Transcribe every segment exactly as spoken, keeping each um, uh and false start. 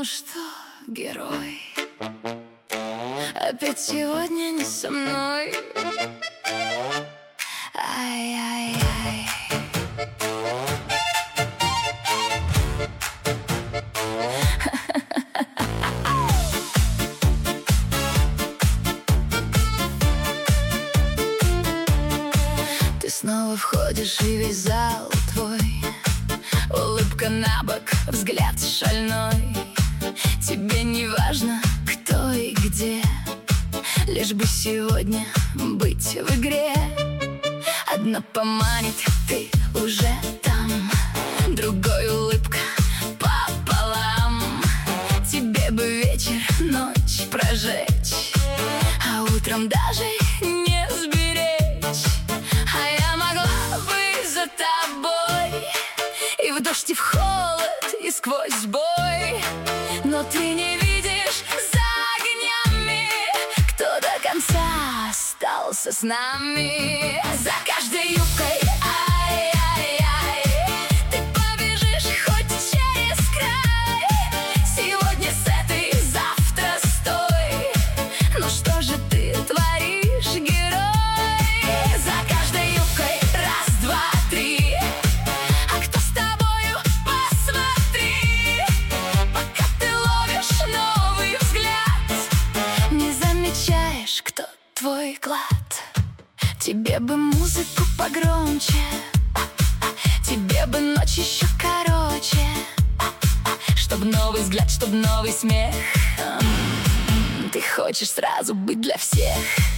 Ну что, герой, опять сегодня не со мной? Ай-яй-яй. Ты снова входишь, и весь зал твой, улыбка на бок, взгляд шальной. Тебе не важно, кто и где, лишь бы сегодня быть в игре. Одна поманит, ты уже там, другой улыбка пополам. Тебе бы вечер, ночь прожечь, а утром даже не сберечь. А я могла бы за тобой и в дождь, и в холод, и сквозь бой. Но ты не видишь за огнями, кто до конца остался с нами. За каждой юбкой, ай-яй-яй, ты побежишь хоть через край. Сегодня с этой, завтра с той. Ну что же ты творишь, герой? За каждой юбкой раз, два, три. А кто с тобою, посмотри, пока ты ловишь новый взгляд, не замечаешь, кто твой клад. Тебе бы музыку погромче, тебе бы ночь еще короче, чтоб новый взгляд, чтоб новый смех. Ты хочешь сразу быть для всех,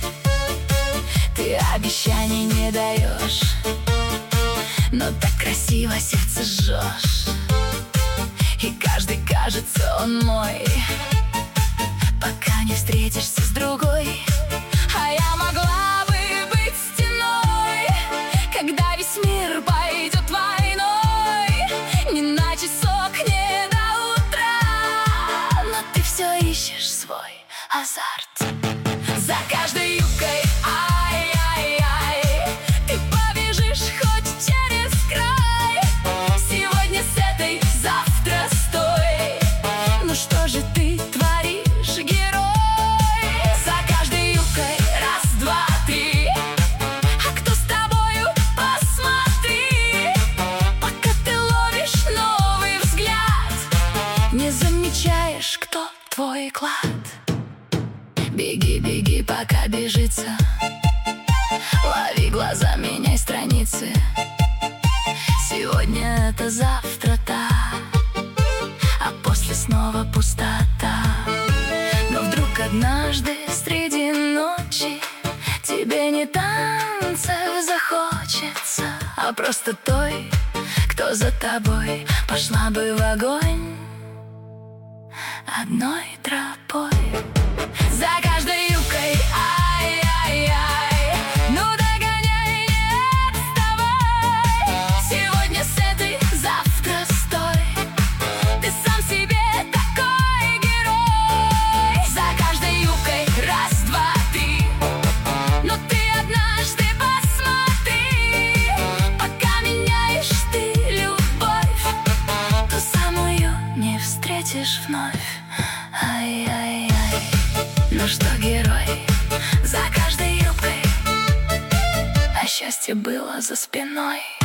ты обещаний не даешь, но так красиво сердце жжешь, и каждый кажется он мой, пока не встретишься с другой. А я могла бы быть стеной, когда весь мир пойдет войной. Не на часок, не до утра, но ты все ищешь свой азарт. За каждой юбкой, ай-яй-яй, ты побежишь хоть через край. Сегодня с этой, завтра с той. Ну что же ты творишь, герой? За каждой юбкой раз, два, три. А кто с тобою, посмотри, пока ты ловишь новый взгляд, не замечаешь, кто твой клад. Беги, беги, пока бежится, лови глаза, меняй страницы. Сегодня это, завтра та, а после снова пустота. Но вдруг однажды среди ночи тебе не танцев захочется, а просто той, кто за тобой пошла бы в огонь одной тропой. За каждой юбкой, ай-яй-яй, ну догоняй, не отставай. Сегодня с этой, завтра с той. Ты сам себе такой герой. За каждой юбкой раз, два, три. Но ты однажды посмотри, пока меняешь ты любовь, ту самую не встретишь вновь. Ай-яй-яй. Ну что, герой, за каждой юбкой, а счастье было за спиной.